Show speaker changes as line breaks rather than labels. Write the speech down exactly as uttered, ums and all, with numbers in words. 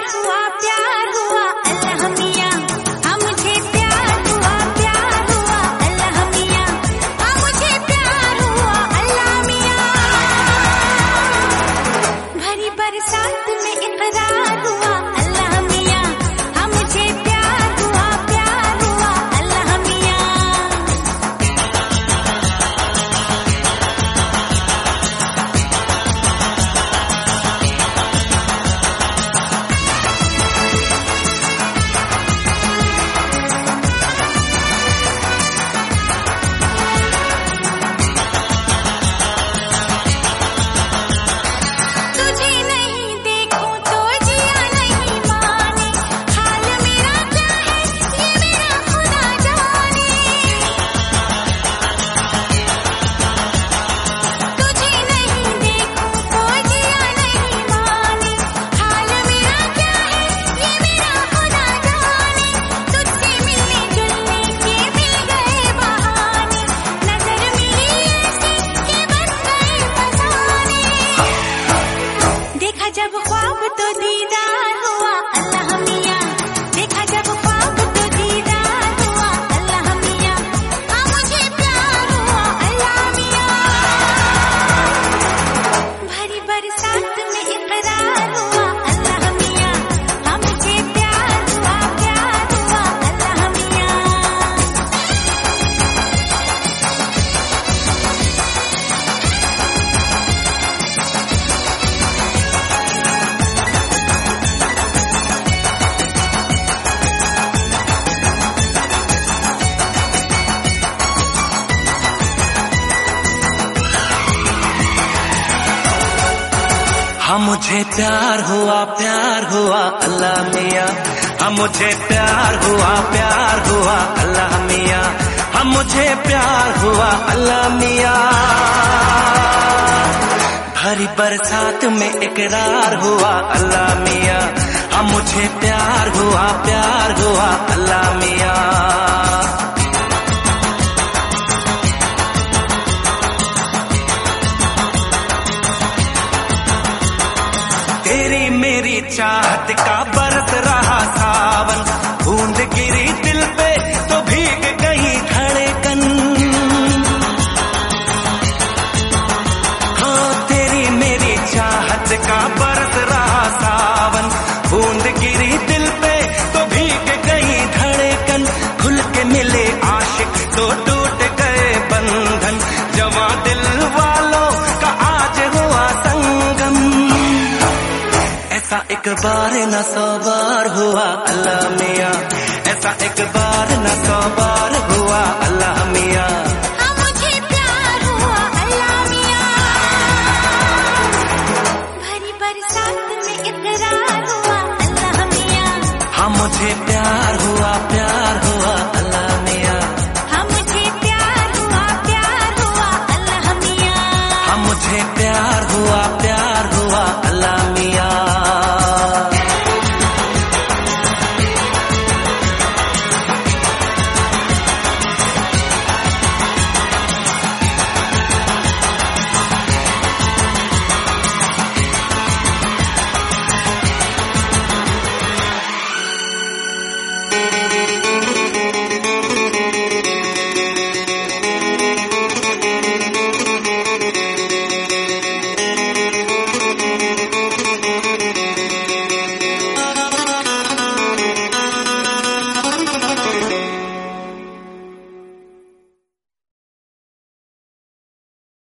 हुआ प्यार हुआ अल्लाह मियां, हाँ मुझे प्यार हुआ प्यार हुआ अल्लाह मियां, हाँ मुझे प्यार हुआ अल्लाह मियां। भरी बरसात में इकरार हुआ अल्लाह मियां, हाँ मुझे प्यार हुआ प्यार हुआ अल्लाह मियां। तुझे नहीं देखूं तो जिया नहीं माने, हाल मेरा क्या है ये मेरा खुदा जाने। तुझे नहीं देखूं तो जिया नहीं माने, हाल मेरा क्या है ये मेरा खुदा जाने। तुझसे मिलने जुलने के मिल गए बहाने, नजर मिली ऐसी कि बन गए फसाने। देखा जब ख्वाब तो दीदार हुआ अल्लाह मियां, देखा जब ख्वाब तो दीदार हुआ अल्लाह मियां, हाँ मुझे प्यार हुआ अल्लाह मियां। भरी बरसात में इकरार हुआ अल्लाह मियां, हाँ मुझे प्यार हुआ प्यार हुआ अल्लाह मियां।
हाँ मुझे प्यार हुआ प्यार हुआ अल्लाह मियां, हाँ मुझे प्यार हुआ प्यार हुआ अल्लाह मियां, हाँ मुझे प्यार हुआ अल्लाह मियां। भरी बरसात में इकरार हुआ अल्लाह मियां, हाँ मुझे प्यार हुआ प्यार हुआ अल्लाह मियां। तेरी मेरी चाहत का बरस रहा सावन, बूंद गिरी दिल पे तो भीग गई धड़कन। हाँ तेरी मेरी चाहत का बरस रहा सावन, बूंद गिरी दिल पे तो भीग गई धड़कन। खुल के मिले आशिक तो टूट गए बंधन, जवां दिल वालों का आज हुआ संगम। ऐसा एक बार न सौ बार हुआ अल्लाह मियां, ऐसा एक बार न सौ बार हुआ अल्लाह मियां।
हाँ मुझे प्यार हुआ अल्लाह मियां। भरी बरसात में इकरार हुआ अल्लाह मियां,
हाँ मुझे प्यार